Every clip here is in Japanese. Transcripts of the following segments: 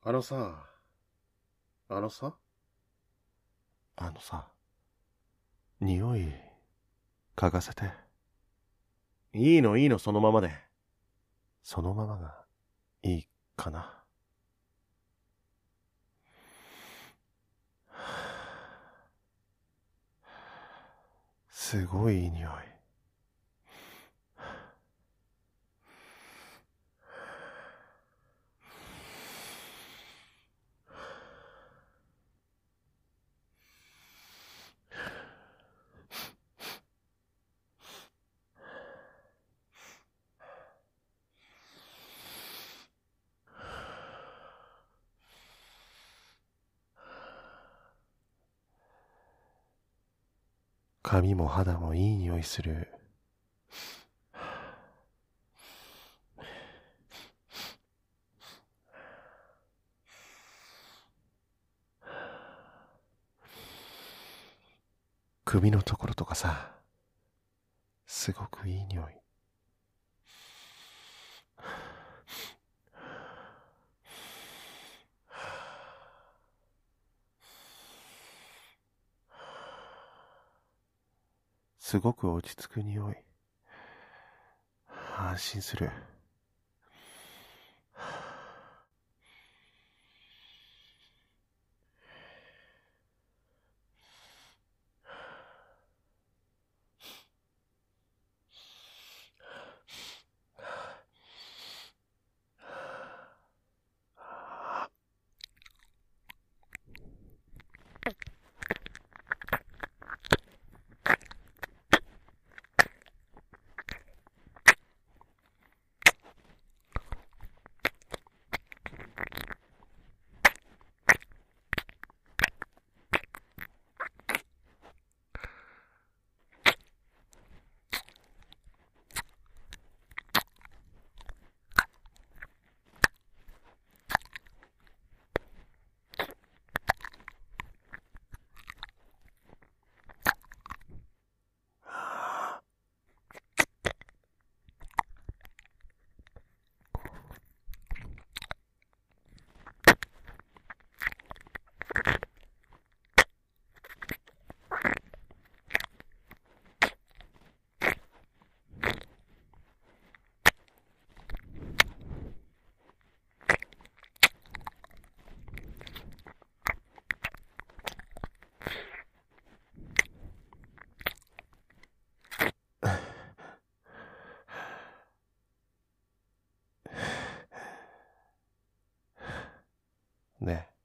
あのさ、あのさ、 あのさ、匂い、嗅がせて。 いいのいいの、そのままで。 そのままがいいかな。すごいいい匂い。髪も肌もいい匂いする。首のところとかさ、すごくいい匂い。すごく落ち着く匂い。安心する。ねえ、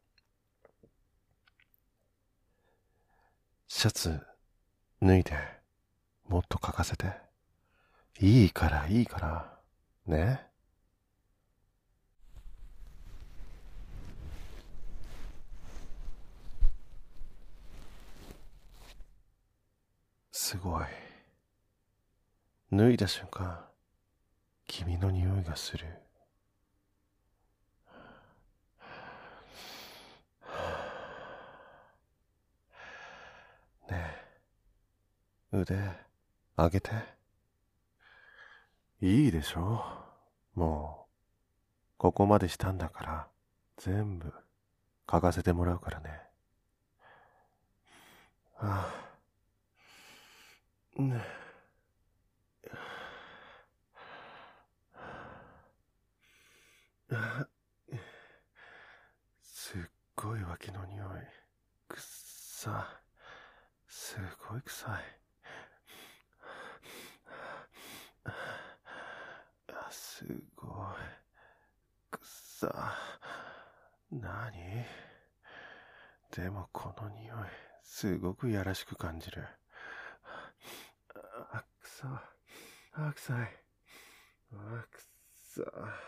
シャツ脱いで、もっと嗅がせて。いいからいいから。ね。すごい。脱いだ瞬間、君の匂いがする。ねえ、腕、上げて。いいでしょ。もう、ここまでしたんだから、全部、嗅がせてもらうからね。ああ、うん、すっごい脇の匂い。くっさ。すごい臭い。すごい。くっさ。なに？でもこの匂い、すごくいやらしく感じる。あ、くさ。あ、臭い。あ、くさ。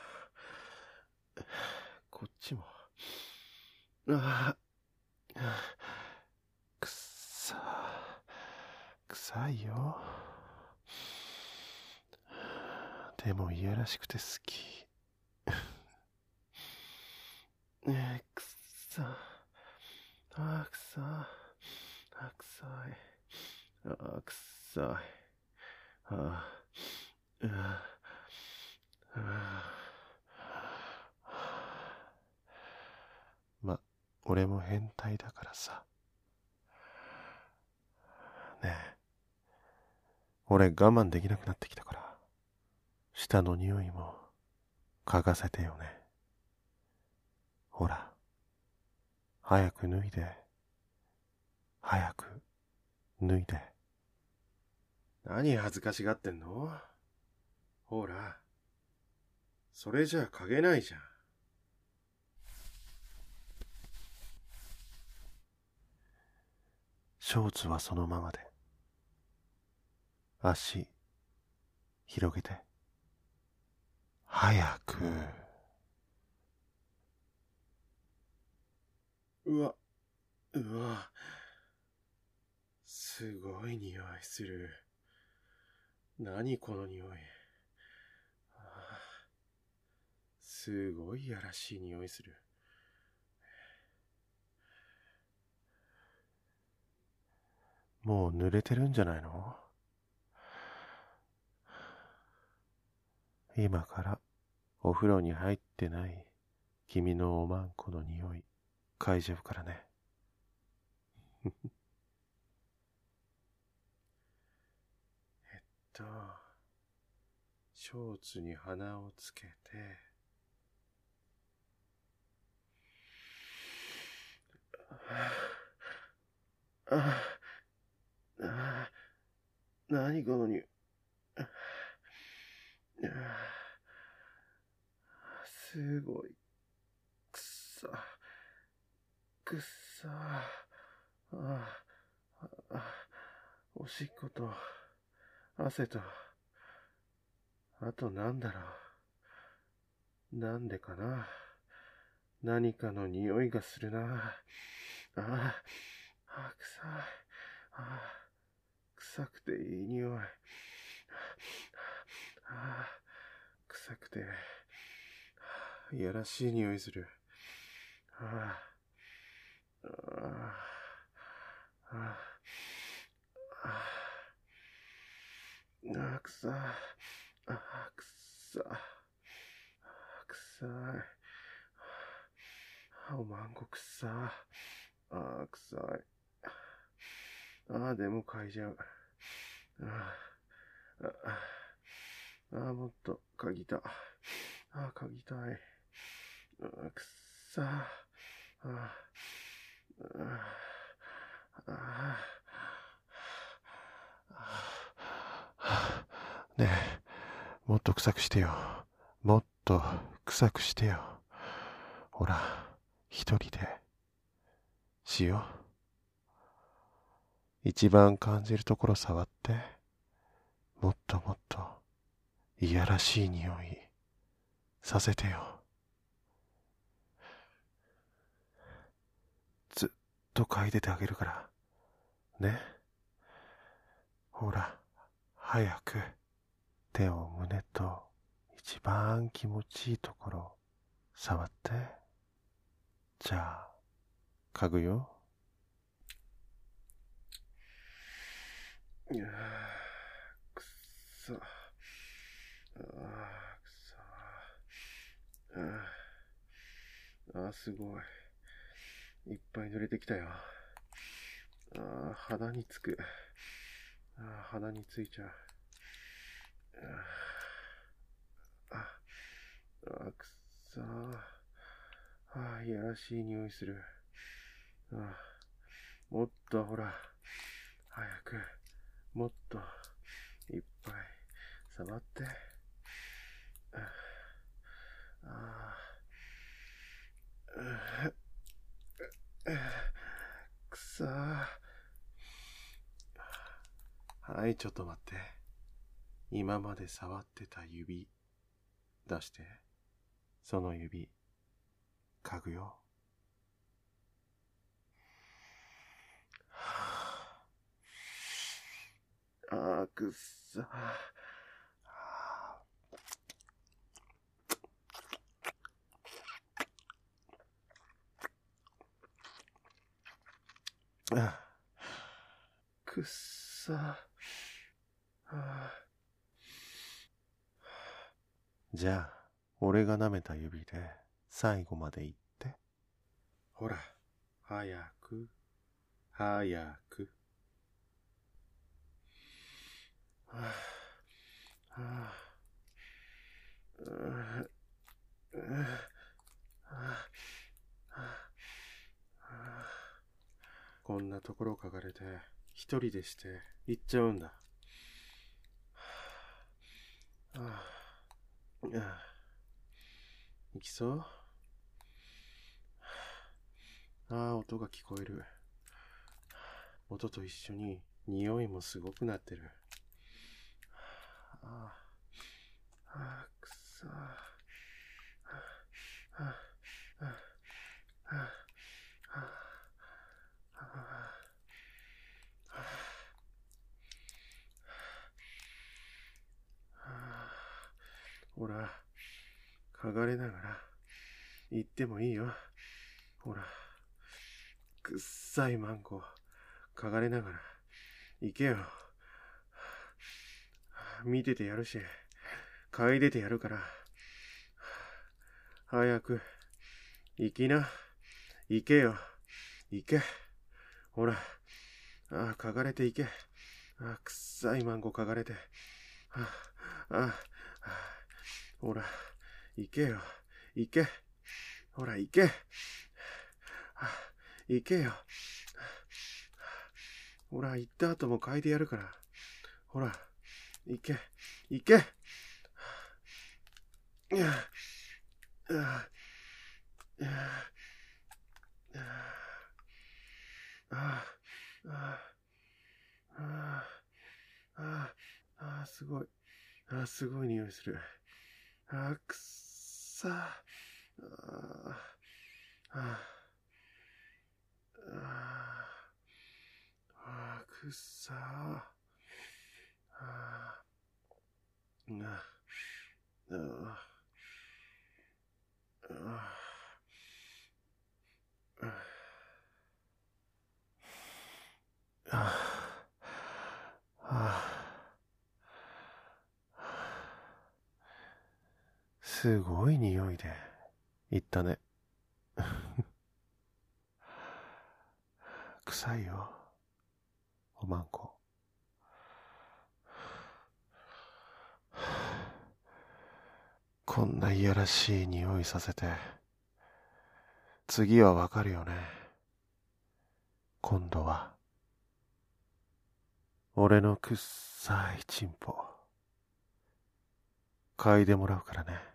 こっちも。あ、くっさ。臭いよ。でもいやらしくて好き。くっさ。あ、くさ。あ、臭い。あ、くさい。あ、うわ、うわ。 俺も変態だからさ。ねえ、俺我慢できなくなってきたから、舌の匂いも嗅がせてよね。ほら、早く脱いで、早く脱いで。 何恥ずかしがってんの？ほら、それじゃ嗅げないじゃん。 ショーツはそのままで。足、広げて。早く。 うわ、すごい匂いする。何この匂い。すごいやらしい匂いする。 もう濡れてるんじゃないの？今からお風呂に入ってない君のおまんこの匂い嗅いじゃうからね。 ショーツに鼻をつけて、何この匂い。すごい。くっさ。おしっこと、汗と、あとなんだろう。なんでかな。何かの匂いがするな。臭い。臭くていい匂い。臭くて、いやらしい匂いする。臭い。臭い。おまんこ臭い。臭い。でも嗅いじゃう。もっと嗅ぎた。嗅ぎたい。くっさ。 ねえ、もっと臭くしてよ。もっと臭くしてよ。ほら、一人でしよう。一番感じるところ触って、もっともっといやらしい匂いさせてよ。ずっと嗅いでてあげるからね。ほら、早く手を胸と一番気持ちいいところ触って。じゃあ嗅ぐよ。 くっさ。すごい。いっぱい濡れてきたよ。鼻につく。鼻についちゃう。くっさいやらしい匂いする。もっとほら、早く、もっといっぱい触って。くさはい、ちょっと待って。今まで触ってた指、出して。その指、嗅ぐよ。くっさくっさじゃあ俺が舐めた指で最後まで言って。 ほら、 早く、早く。はあ、はあ、こんなところ嗅がれて、一人でして行っちゃうんだ。行きそう？音が聞こえる。音と一緒に匂いもすごくなってる。くそほら、嗅がれながら行ってもいいよ。ほら、くっさいマンゴー嗅がれながら行けよ。見ててやるし、嗅いでてやるから。早く、行きな。行けよ。行け。ほら、嗅がれて行け。くっさいマンゴー嗅がれて。ほら、行けよ。行け。ほら、行け。行けよ。ほら、行った後も嗅いでやるから。ほら、行け。行け。すごい。すごい匂いする。くっさくっさすごい匂いで言ったね。臭いよ、おまんこ。こんないやらしい匂いさせて、次はわかるよね。今度は俺のくっさいチンポ嗅いでもらうからね。